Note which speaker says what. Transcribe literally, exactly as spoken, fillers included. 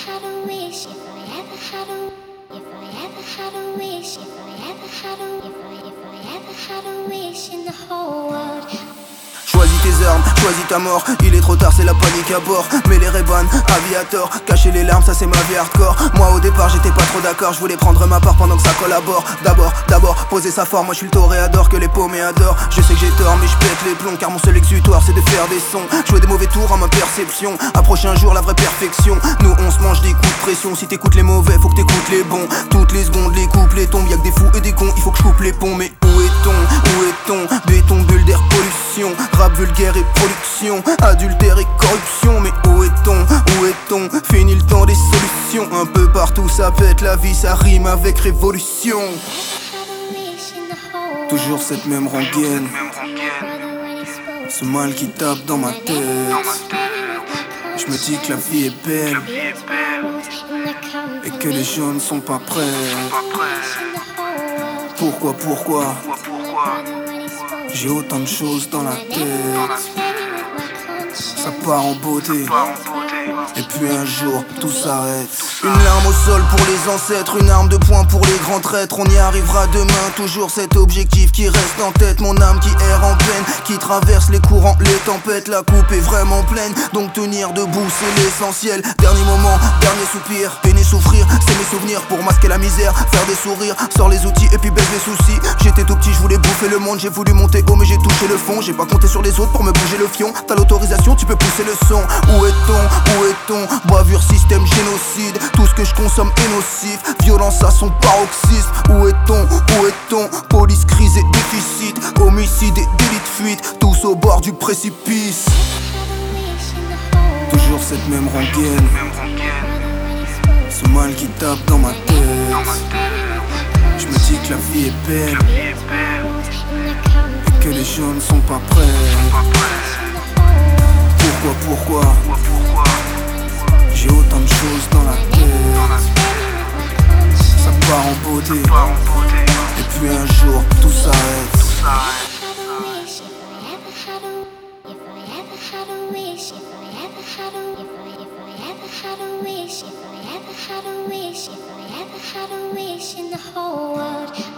Speaker 1: had a wish, if I ever had a, if I ever had a wish, if I ever had a, if I, if I ever had a wish in the whole world.
Speaker 2: Choisis tes armes, choisis ta mort. Il est trop tard, c'est la panique à bord. Mais les Ray-Ban, aviator, cacher les larmes, ça c'est ma vie hardcore. Moi au départ j'étais pas trop d'accord, je voulais prendre ma part pendant que ça collabore. D'abord, d'abord, poser sa forme, moi je suis le toréador que les paumés adorent. Je sais que j'ai tort mais je pète les plombs, car mon seul exutoire c'est de faire des sons. Jouer des mauvais tours à ma perception, approcher un jour la vraie perfection. Nous on se mange des coups de pression, si t'écoutes les mauvais faut que t'écoutes les bons. Toutes les secondes les couplets tombent, y'a que des fous et des cons, il faut que je coupe les ponts. Mais où est-on, où est-on? Béton, bulle d'air, pollution, rap vulgaire et production, adultère et corruption. Mais où est-on, où est-on? Fini le temps des solutions. Un peu partout ça pète, la vie ça rime avec révolution. Toujours cette même rengaine, ce mal qui tape dans ma tête. Je me dis que la vie est belle et que les gens ne sont pas prêts. Pourquoi, pourquoi j'ai autant de choses dans la tête? Ça part en beauté, et puis un jour tout s'arrête. Une larme au sol pour les ancêtres, une arme de poing pour les grands traîtres. On y arrivera demain, toujours cet objectif qui reste en tête. Mon âme qui erre en peine, qui traverse les courants, les tempêtes. La coupe est vraiment pleine, donc tenir debout c'est l'essentiel. Dernier moment, dernier soupir, peiner, souffrir, c'est mes souvenirs. Pour masquer la misère, faire des sourires, sors les outils et puis baisse les soucis. J'étais tout petit, je voulais bouffer le monde, j'ai voulu monter haut mais j'ai touché le fond. J'ai pas compté sur les autres pour me bouger le fion. T'as l'autorisation, tu peux pousser le son. Où est-on, où est-on? Bravure, système, génocide. Tout ce que je consomme est nocif, violence à son paroxysme. Où est-on, où est-on? Police, crise et déficit, homicide et délit de fuite, tous au bord du précipice. Toujours cette même rengaine, ce mal qui tape dans ma tête. Je me dis que la vie est belle et que les gens ne sont pas prêts. Pourquoi, pourquoi j'ai autant de choses dans la tête? Ça part en beauté, et puis un jour tout s'arrête.
Speaker 1: In the whole world.